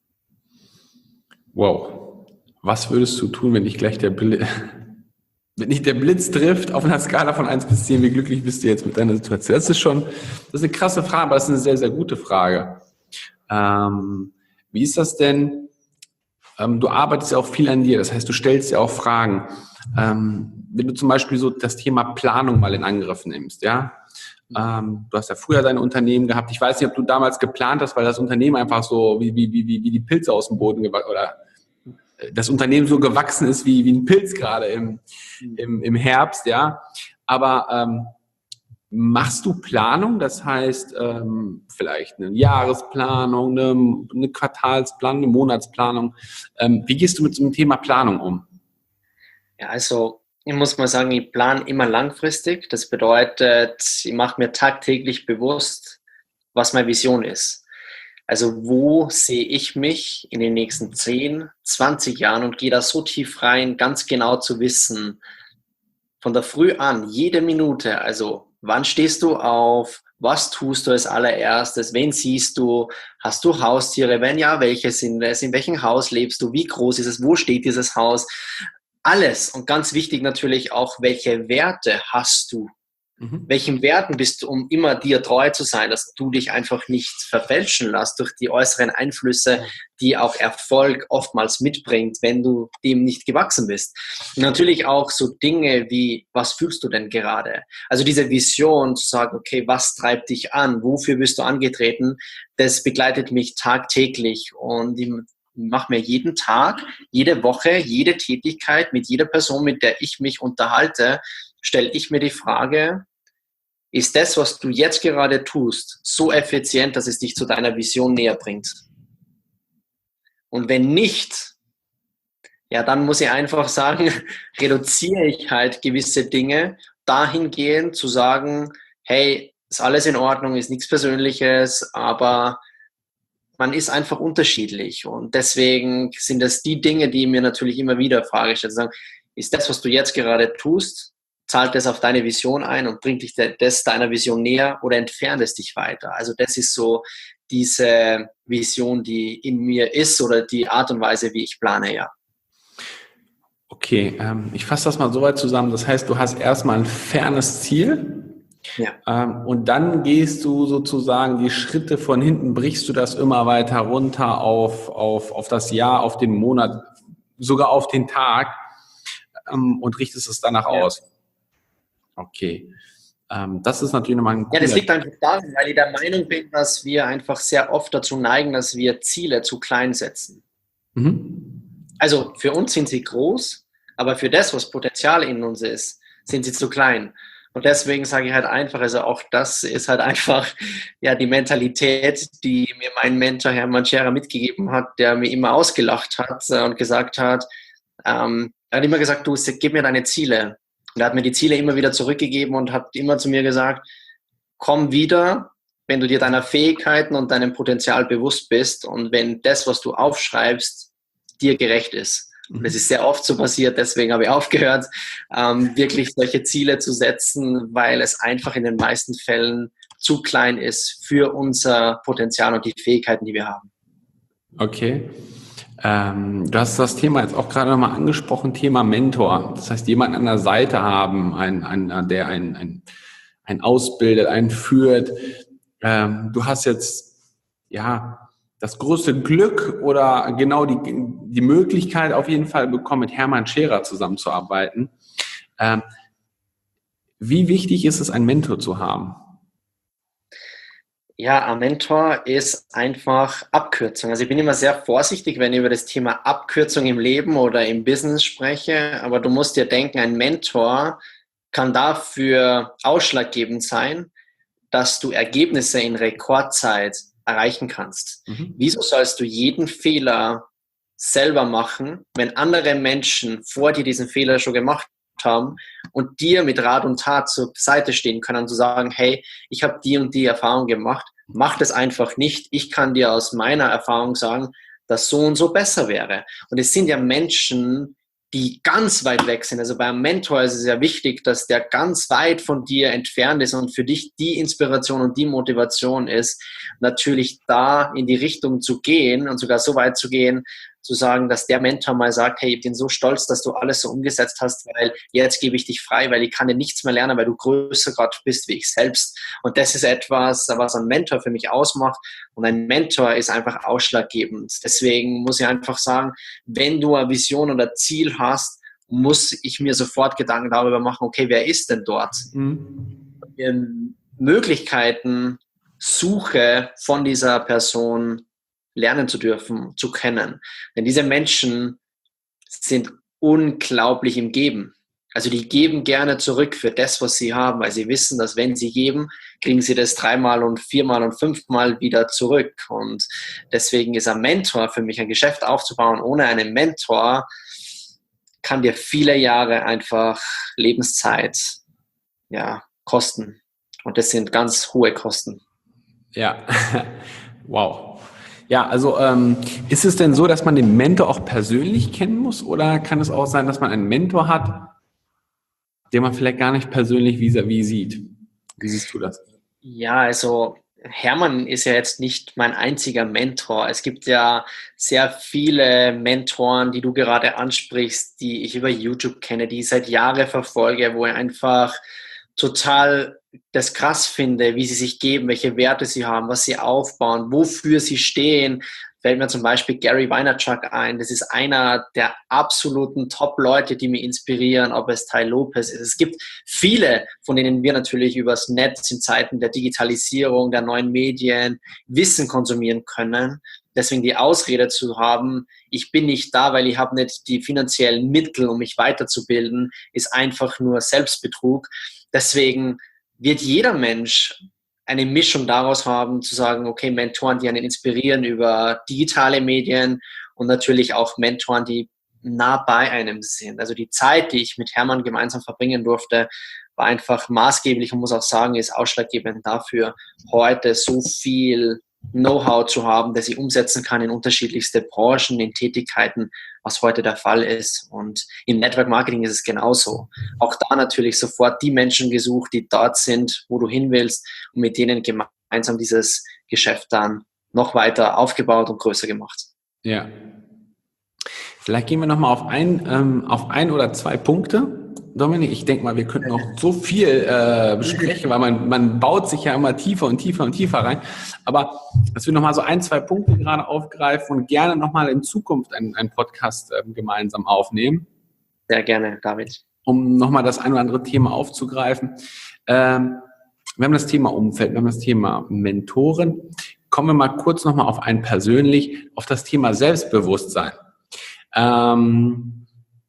Wow. Was würdest du tun, wenn dich gleich der Blitz, wenn dich der Blitz trifft, auf einer Skala von eins bis zehn, wie glücklich bist du jetzt mit deiner Situation? Das ist schon, das ist eine krasse Frage, aber das ist eine sehr, sehr gute Frage. Ähm, wie ist das denn? Ähm, du arbeitest ja auch viel an dir, das heißt, du stellst ja auch Fragen. Ähm, wenn du zum Beispiel so das Thema Planung mal in Angriff nimmst, ja, ähm, du hast ja früher dein Unternehmen gehabt. Ich weiß nicht, ob du damals geplant hast, weil das Unternehmen einfach so wie, wie, wie, wie die Pilze aus dem Boden gewachsen oder das Unternehmen so gewachsen ist wie, wie ein Pilz gerade im, im, im Herbst, ja. Aber ähm, machst du Planung? Das heißt, ähm, vielleicht eine Jahresplanung, eine, eine Quartalsplanung, eine Monatsplanung. Ähm, wie gehst du mit so einem Thema Planung um? Ja, also ich muss mal sagen, ich plane immer langfristig. Das bedeutet, ich mache mir tagtäglich bewusst, was meine Vision ist. Also wo sehe ich mich in den nächsten zehn, zwanzig Jahren und gehe da so tief rein, ganz genau zu wissen, von der Früh an, jede Minute, also wann stehst du auf, was tust du als allererstes, wen siehst du, hast du Haustiere, wenn ja, welche sind es, in welchem Haus lebst du, wie groß ist es, wo steht dieses Haus, alles und ganz wichtig natürlich auch, welche Werte hast du. Mhm. Welchen Werten bist du, um immer dir treu zu sein, dass du dich einfach nicht verfälschen lässt durch die äußeren Einflüsse, die auch Erfolg oftmals mitbringt, wenn du dem nicht gewachsen bist. Und natürlich auch so Dinge wie, was fühlst du denn gerade? Also diese Vision zu sagen, okay, was treibt dich an? Wofür bist du angetreten? Das begleitet mich tagtäglich und ich mache mir jeden Tag, jede Woche, jede Tätigkeit mit jeder Person, mit der ich mich unterhalte, stelle ich mir die Frage, ist das, was du jetzt gerade tust, so effizient, dass es dich zu deiner Vision näher bringt? Und wenn nicht, ja, dann muss ich einfach sagen, reduziere ich halt gewisse Dinge dahingehend zu sagen, hey, ist alles in Ordnung, ist nichts Persönliches, aber man ist einfach unterschiedlich. Und deswegen sind das die Dinge, die mir natürlich immer wieder Frage stellen, sagen, ist das, was du jetzt gerade tust, zahlt das auf deine Vision ein und bringt dich das deiner Vision näher oder entfernt es dich weiter? Also das ist so diese Vision, die in mir ist oder die Art und Weise, wie ich plane, ja. Okay, ähm, ich fasse das mal so weit zusammen. Das heißt, du hast erstmal ein fernes Ziel. Ja. Ähm, und dann gehst du sozusagen die Schritte von hinten, brichst du das immer weiter runter auf, auf, auf das Jahr, auf den Monat, sogar auf den Tag ähm, und richtest es danach ja. aus. Okay, ähm, das ist natürlich nochmal ein Ja, das liegt einfach daran, weil ich der Meinung bin, dass wir einfach sehr oft dazu neigen, dass wir Ziele zu klein setzen. Mhm. Also für uns sind sie groß, aber für das, was Potenzial in uns ist, sind sie zu klein. Und deswegen sage ich halt einfach, also auch das ist halt einfach ja die Mentalität, die mir mein Mentor Hermann Scherer mitgegeben hat, der mir immer ausgelacht hat und gesagt hat, ähm, er hat immer gesagt, du, gib mir deine Ziele. Und er hat mir die Ziele immer wieder zurückgegeben und hat immer zu mir gesagt, komm wieder, wenn du dir deiner Fähigkeiten und deinem Potenzial bewusst bist und wenn das, was du aufschreibst, dir gerecht ist. Und das ist sehr oft so passiert, deswegen habe ich aufgehört, ähm, wirklich solche Ziele zu setzen, weil es einfach in den meisten Fällen zu klein ist für unser Potenzial und die Fähigkeiten, die wir haben. Okay. Ähm, du hast das Thema jetzt auch gerade nochmal angesprochen, Thema Mentor. Das heißt, jemanden an der Seite haben, ein, ein, der einen ein, ein ausbildet, einen führt. Ähm, du hast jetzt ja das große Glück oder genau die, die Möglichkeit auf jeden Fall bekommen, mit Hermann Scherer zusammenzuarbeiten. Ähm, wie wichtig ist es, einen Mentor zu haben? Ja, ein Mentor ist einfach Abkürzung. Also ich bin immer sehr vorsichtig, wenn ich über das Thema Abkürzung im Leben oder im Business spreche. Aber du musst dir denken, ein Mentor kann dafür ausschlaggebend sein, dass du Ergebnisse in Rekordzeit erreichen kannst. Mhm. Wieso sollst du jeden Fehler selber machen, wenn andere Menschen vor dir diesen Fehler schon gemacht haben und dir mit Rat und Tat zur Seite stehen können und zu sagen, hey, ich habe die und die Erfahrung gemacht, mach das einfach nicht. Ich kann dir aus meiner Erfahrung sagen, dass so und so besser wäre. Und es sind ja Menschen, die ganz weit weg sind. Also beim Mentor ist es ja wichtig, dass der ganz weit von dir entfernt ist und für dich die Inspiration und die Motivation ist, natürlich da in die Richtung zu gehen und sogar so weit zu gehen, zu sagen, dass der Mentor mal sagt, hey, ich bin so stolz, dass du alles so umgesetzt hast, weil jetzt gebe ich dich frei, weil ich kann dir nichts mehr lernen, weil du größer gerade bist wie ich selbst. Und das ist etwas, was ein Mentor für mich ausmacht. Und ein Mentor ist einfach ausschlaggebend. Deswegen muss ich einfach sagen, wenn du eine Vision oder Ziel hast, muss ich mir sofort Gedanken darüber machen, okay, wer ist denn dort? Mhm. Möglichkeiten suche von dieser Person lernen zu dürfen, zu kennen. Denn diese Menschen sind unglaublich im Geben. Also die geben gerne zurück für das, was sie haben, weil sie wissen, dass wenn sie geben, kriegen sie das dreimal und viermal und fünfmal wieder zurück. Und deswegen ist ein Mentor für mich, ein Geschäft aufzubauen. Ohne einen Mentor kann dir viele Jahre einfach Lebenszeit, ja, kosten. Und das sind ganz hohe Kosten. Ja, wow. Ja, also ähm, ist es denn so, dass man den Mentor auch persönlich kennen muss, oder kann es auch sein, dass man einen Mentor hat, den man vielleicht gar nicht persönlich vis-à-vis sieht? Wie siehst du das? Ja, also Hermann ist ja jetzt nicht mein einziger Mentor. Es gibt ja sehr viele Mentoren, die du gerade ansprichst, die ich über YouTube kenne, die ich seit Jahren verfolge, wo ich einfach total das krass finde, wie sie sich geben, welche Werte sie haben, was sie aufbauen, wofür sie stehen. Fällt mir zum Beispiel Gary Vaynerchuk ein. Das ist einer der absoluten Top-Leute, die mich inspirieren, ob es Tai Lopez ist. Es gibt viele, von denen wir natürlich übers Netz in Zeiten der Digitalisierung, der neuen Medien Wissen konsumieren können. Deswegen die Ausrede zu haben, ich bin nicht da, weil ich habe nicht die finanziellen Mittel, um mich weiterzubilden, ist einfach nur Selbstbetrug. Deswegen wird jeder Mensch eine Mischung daraus haben, zu sagen, okay, Mentoren, die einen inspirieren über digitale Medien und natürlich auch Mentoren, die nah bei einem sind. Also die Zeit, die ich mit Hermann gemeinsam verbringen durfte, war einfach maßgeblich und muss auch sagen, ist ausschlaggebend dafür, heute so viel Know-how zu haben, das ich umsetzen kann in unterschiedlichste Branchen, in Tätigkeiten, was heute der Fall ist. Und im Network Marketing ist es genauso. Auch da natürlich sofort die Menschen gesucht, die dort sind, wo du hin willst, und mit denen gemeinsam dieses Geschäft dann noch weiter aufgebaut und größer gemacht. Ja. Vielleicht gehen wir nochmal auf ein, ähm, auf ein oder zwei Punkte. Dominik, ich denke mal, wir könnten noch so viel äh, besprechen, weil man, man baut sich ja immer tiefer und tiefer und tiefer rein. Aber dass wir nochmal so ein, zwei Punkte gerade aufgreifen und gerne nochmal in Zukunft einen, einen Podcast äh, gemeinsam aufnehmen. Sehr gerne, David. Um nochmal das ein oder andere Thema aufzugreifen. Ähm, wir haben das Thema Umfeld, wir haben das Thema Mentoren. Kommen wir mal kurz nochmal auf ein persönlich, auf das Thema Selbstbewusstsein. Ähm,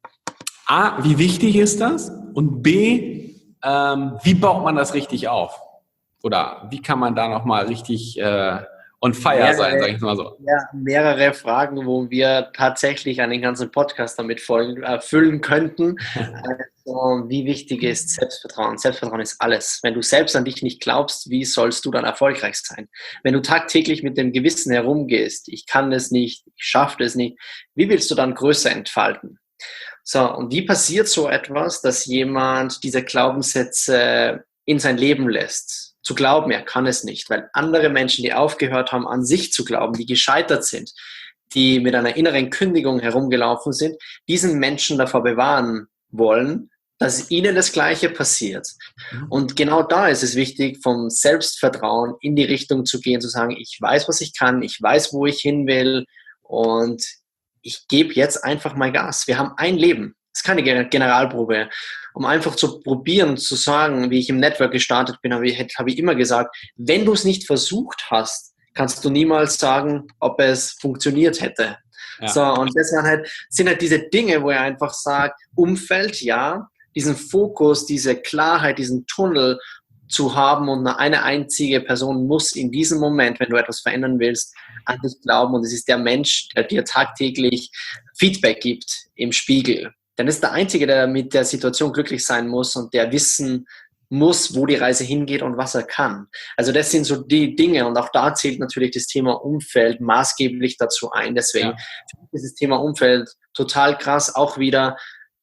A, wie wichtig ist das? Und B, ähm, wie baut man das richtig auf? Oder wie kann man da nochmal richtig äh, on fire mehrere, sein, sage ich mal so? Ja, mehrere Fragen, wo wir tatsächlich einen ganzen Podcast damit voll, äh, füllen könnten. Also, wie wichtig ist Selbstvertrauen? Selbstvertrauen ist alles. Wenn du selbst an dich nicht glaubst, wie sollst du dann erfolgreich sein? Wenn du tagtäglich mit dem Gewissen herumgehst, ich kann es nicht, ich schaffe es nicht, wie willst du dann größer entfalten? So, und wie passiert so etwas, dass jemand diese Glaubenssätze in sein Leben lässt? Zu glauben, er kann es nicht, weil andere Menschen, die aufgehört haben, an sich zu glauben, die gescheitert sind, die mit einer inneren Kündigung herumgelaufen sind, diesen Menschen davor bewahren wollen, dass ihnen das Gleiche passiert. Und genau da ist es wichtig, vom Selbstvertrauen in die Richtung zu gehen, zu sagen, ich weiß, was ich kann, ich weiß, wo ich hin will und ich gebe jetzt einfach mal Gas. Wir haben ein Leben. Das ist keine Generalprobe. Um einfach zu probieren, zu sagen, wie ich im Network gestartet bin, habe ich, habe ich immer gesagt, wenn du es nicht versucht hast, kannst du niemals sagen, ob es funktioniert hätte. Ja. So, und das sind halt, sind halt diese Dinge, wo ich einfach sage, Umfeld, ja, diesen Fokus, diese Klarheit, diesen Tunnel zu haben und eine einzige Person muss in diesem Moment, wenn du etwas verändern willst, an dich glauben und es ist der Mensch, der dir tagtäglich Feedback gibt im Spiegel. Dann ist der Einzige, der mit der Situation glücklich sein muss und der wissen muss, wo die Reise hingeht und was er kann. Also das sind so die Dinge und auch da zählt natürlich das Thema Umfeld maßgeblich dazu ein. Deswegen ja. ist das Thema Umfeld total krass, auch wieder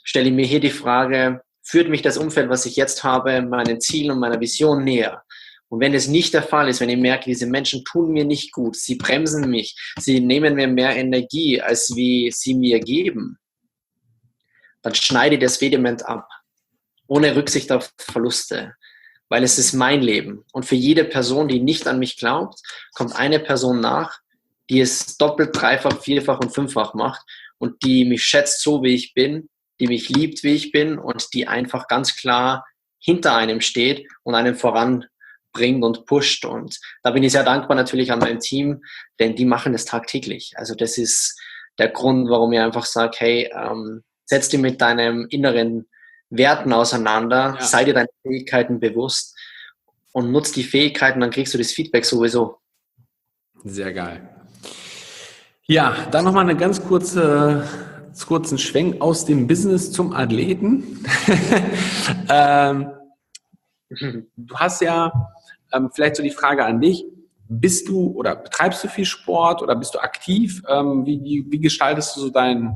stelle ich mir hier die Frage, führt mich das Umfeld, was ich jetzt habe, meinen Zielen und meiner Vision näher? Und wenn es nicht der Fall ist, wenn ich merke, diese Menschen tun mir nicht gut, sie bremsen mich, sie nehmen mir mehr Energie, als wie sie mir geben, dann schneide ich das vehement ab, ohne Rücksicht auf Verluste, weil es ist mein Leben. Und für jede Person, die nicht an mich glaubt, kommt eine Person nach, die es doppelt, dreifach, vierfach und fünffach macht und die mich schätzt so, wie ich bin, die mich liebt, wie ich bin und die einfach ganz klar hinter einem steht und einen voranbringt und pusht. Und da bin ich sehr dankbar natürlich an mein Team, denn die machen das tagtäglich. Also das ist der Grund, warum ich einfach sage, hey, ähm, setz dich mit deinem inneren Werten auseinander, ja. Sei dir deine Fähigkeiten bewusst und nutz die Fähigkeiten, dann kriegst du das Feedback sowieso. Sehr geil. Ja, dann nochmal eine ganz kurze, kurzen Schwenk aus dem Business zum Athleten. ähm, du hast ja ähm, vielleicht so die Frage an dich, bist du oder betreibst du viel Sport oder bist du aktiv? Ähm, wie, wie, wie gestaltest du so dein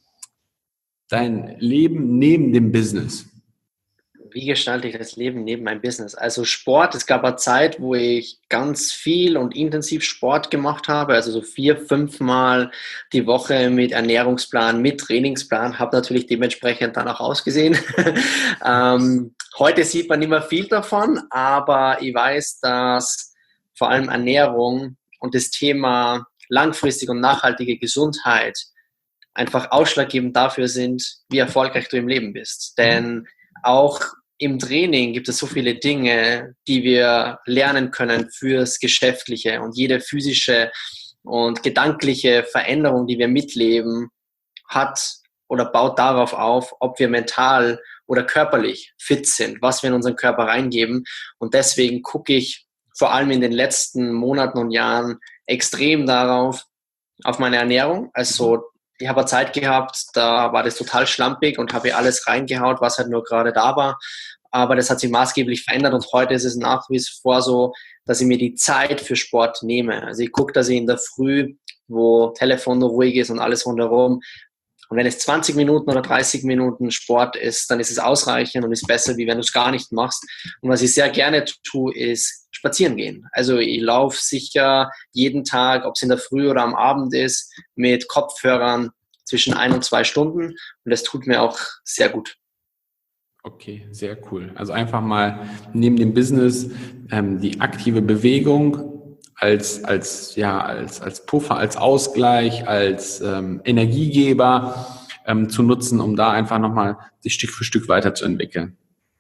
dein Leben neben dem Business? Wie gestalte ich das Leben neben meinem Business? Also Sport, es gab eine Zeit, wo ich ganz viel und intensiv Sport gemacht habe, also so vier, fünf Mal die Woche mit Ernährungsplan, mit Trainingsplan, habe natürlich dementsprechend dann auch ausgesehen. ähm, heute sieht man nicht mehr viel davon, aber ich weiß, dass vor allem Ernährung und das Thema langfristige und nachhaltige Gesundheit einfach ausschlaggebend dafür sind, wie erfolgreich du im Leben bist. Denn auch im Training gibt es so viele Dinge, die wir lernen können fürs Geschäftliche. Und jede physische und gedankliche Veränderung, die wir mitleben, hat oder baut darauf auf, ob wir mental oder körperlich fit sind, was wir in unseren Körper reingeben. Und deswegen gucke ich vor allem in den letzten Monaten und Jahren extrem darauf, auf meine Ernährung. Also ich habe eine Zeit gehabt, da war das total schlampig und habe alles reingehaut, was halt nur gerade da war. Aber das hat sich maßgeblich verändert und heute ist es nach wie vor so, dass ich mir die Zeit für Sport nehme. Also ich gucke, dass ich in der Früh, wo Telefon nur ruhig ist und alles rundherum, und wenn es zwanzig Minuten oder dreißig Minuten Sport ist, dann ist es ausreichend und ist besser, wie wenn du es gar nicht machst. Und was ich sehr gerne tue, ist spazieren gehen. Also ich laufe sicher jeden Tag, ob es in der Früh oder am Abend ist, mit Kopfhörern zwischen ein und zwei Stunden. Und das tut mir auch sehr gut. Okay, sehr cool. Also einfach mal neben dem Business ähm, die aktive Bewegung als, als, ja, als, als Puffer, als Ausgleich, als ähm, Energiegeber ähm, zu nutzen, um da einfach nochmal sich Stück für Stück weiterzuentwickeln.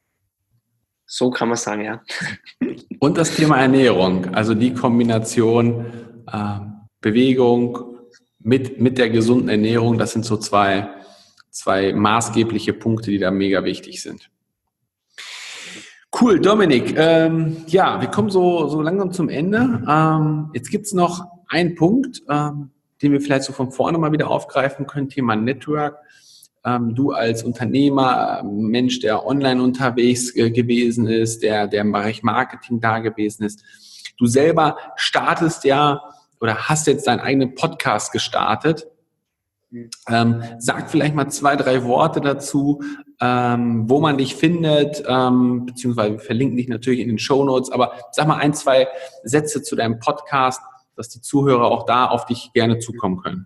So kann man sagen, ja. Und das Thema Ernährung, also die Kombination äh, Bewegung mit, mit der gesunden Ernährung, das sind so zwei, zwei maßgebliche Punkte, die da mega wichtig sind. Cool, Dominik. Ähm, ja, wir kommen so, so langsam zum Ende. Ähm, jetzt gibt's noch einen Punkt, ähm, den wir vielleicht so von vorne mal wieder aufgreifen können, Thema Network. Ähm, du als Unternehmer, Mensch, der online unterwegs äh, gewesen ist, der, der im Bereich Marketing da gewesen ist. Du selber startest ja oder hast jetzt deinen eigenen Podcast gestartet. Ähm, sag vielleicht mal zwei, drei Worte dazu, ähm, wo man dich findet, ähm, beziehungsweise wir verlinken dich natürlich in den Shownotes, aber sag mal ein, zwei Sätze zu deinem Podcast, dass die Zuhörer auch da auf dich gerne zukommen können.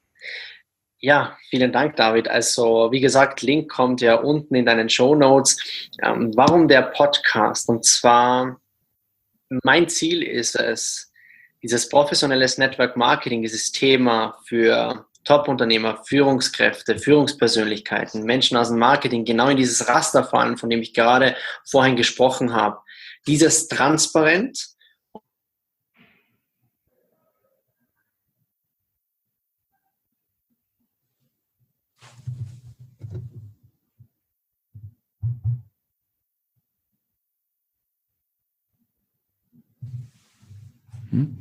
Ja, vielen Dank, David. Also wie gesagt, Link kommt ja unten in deinen Shownotes. Ähm, warum der Podcast? Und zwar, mein Ziel ist es, dieses professionelles Network Marketing, dieses Thema für Top-Unternehmer, Führungskräfte, Führungspersönlichkeiten, Menschen aus dem Marketing genau in dieses Raster fallen, von dem ich gerade vorhin gesprochen habe. Dieses transparent hm?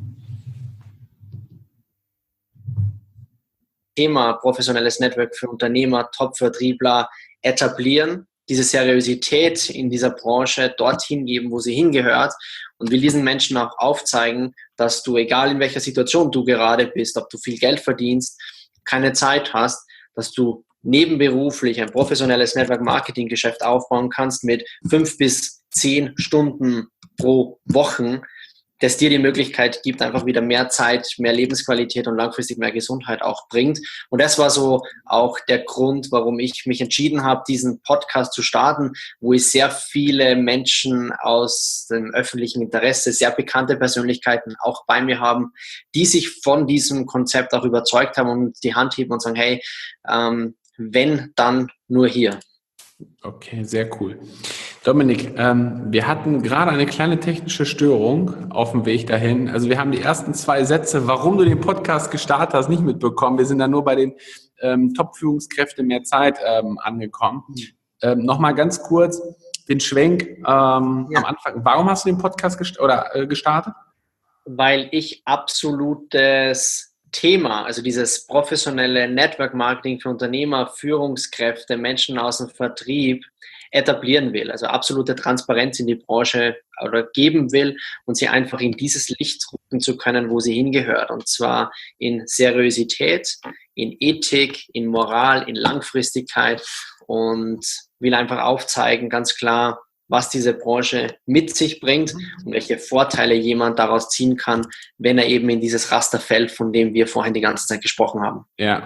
Thema professionelles Network für Unternehmer, Top-Vertriebler etablieren, diese Seriosität in dieser Branche dorthin geben, wo sie hingehört und will diesen Menschen auch aufzeigen, dass du, egal in welcher Situation du gerade bist, ob du viel Geld verdienst, keine Zeit hast, dass du nebenberuflich ein professionelles Network-Marketing-Geschäft aufbauen kannst mit fünf bis zehn Stunden pro Woche, das dir die Möglichkeit gibt, einfach wieder mehr Zeit, mehr Lebensqualität und langfristig mehr Gesundheit auch bringt. Und das war so auch der Grund, warum ich mich entschieden habe, diesen Podcast zu starten, wo ich sehr viele Menschen aus dem öffentlichen Interesse, sehr bekannte Persönlichkeiten auch bei mir haben, die sich von diesem Konzept auch überzeugt haben und die Hand heben und sagen, hey, ähm, wenn, dann nur hier. Okay, sehr cool. Dominik, ähm, wir hatten gerade eine kleine technische Störung auf dem Weg dahin. Also wir haben die ersten zwei Sätze, warum du den Podcast gestartet hast, nicht mitbekommen. Wir sind dann nur bei den ähm, Top-Führungskräften mehr Zeit ähm, angekommen. Ähm, Nochmal ganz kurz den Schwenk ähm, ja. am Anfang. Warum hast du den Podcast gest- oder, äh, gestartet? Weil ich absolutes Thema, also dieses professionelle Network Marketing für Unternehmer, Führungskräfte, Menschen aus dem Vertrieb etablieren will, also absolute Transparenz in die Branche oder geben will und sie einfach in dieses Licht rücken zu können, wo sie hingehört, und zwar in Seriosität, in Ethik, in Moral, in Langfristigkeit, und will einfach aufzeigen, ganz klar, was diese Branche mit sich bringt und welche Vorteile jemand daraus ziehen kann, wenn er eben in dieses Raster fällt, von dem wir vorhin die ganze Zeit gesprochen haben. Ja,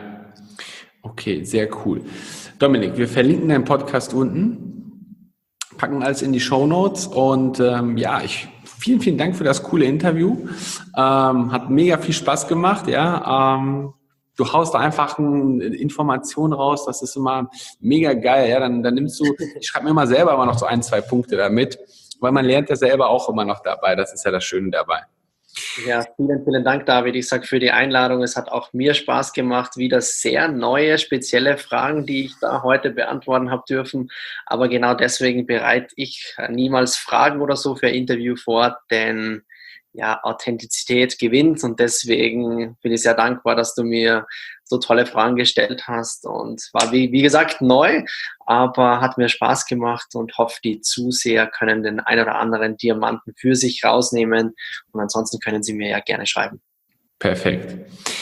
okay, sehr cool. Dominik, wir verlinken deinen Podcast unten, packen alles in die Shownotes und ähm, ja, ich vielen, vielen Dank für das coole Interview. Ähm, hat mega viel Spaß gemacht, ja. Ähm, Du haust da einfach eine Information raus, das ist immer mega geil. Ja, dann, dann nimmst du, ich schreibe mir immer selber immer noch so ein, zwei Punkte damit, weil man lernt ja selber auch immer noch dabei. Das ist ja das Schöne dabei. Ja, vielen, vielen Dank, David. Ich sage für die Einladung. Es hat auch mir Spaß gemacht. Wieder sehr neue, spezielle Fragen, die ich da heute beantworten habe dürfen. Aber genau deswegen bereite ich niemals Fragen oder so für ein Interview vor, denn ja, Authentizität gewinnt, und deswegen bin ich sehr dankbar, dass du mir so tolle Fragen gestellt hast, und war wie, wie gesagt neu, aber hat mir Spaß gemacht, und hoffe, die Zuseher können den ein oder anderen Diamanten für sich rausnehmen, und ansonsten können sie mir ja gerne schreiben. Perfekt.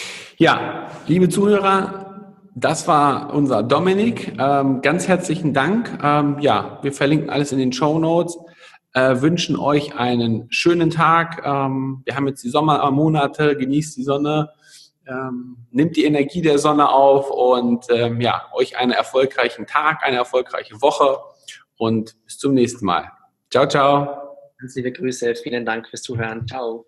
Ja, liebe Zuhörer, das war unser Dominik. Ähm, ganz herzlichen Dank. Ähm, ja, wir verlinken alles in den Shownotes. Äh, wünschen euch einen schönen Tag. Ähm, wir haben jetzt die Sommermonate, genießt die Sonne, ähm, nimmt die Energie der Sonne auf und ähm, ja, euch einen erfolgreichen Tag, eine erfolgreiche Woche und bis zum nächsten Mal. Ciao, ciao. Ganz liebe Grüße, vielen Dank fürs Zuhören. Ciao.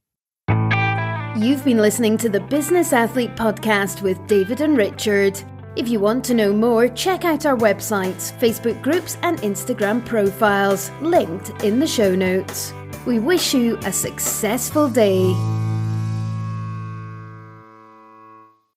You've been listening to the Business Athlete Podcast with David and Richard. If you want to know more, check out our websites, Facebook groups and Instagram profiles, linked in the show notes. We wish you a successful day.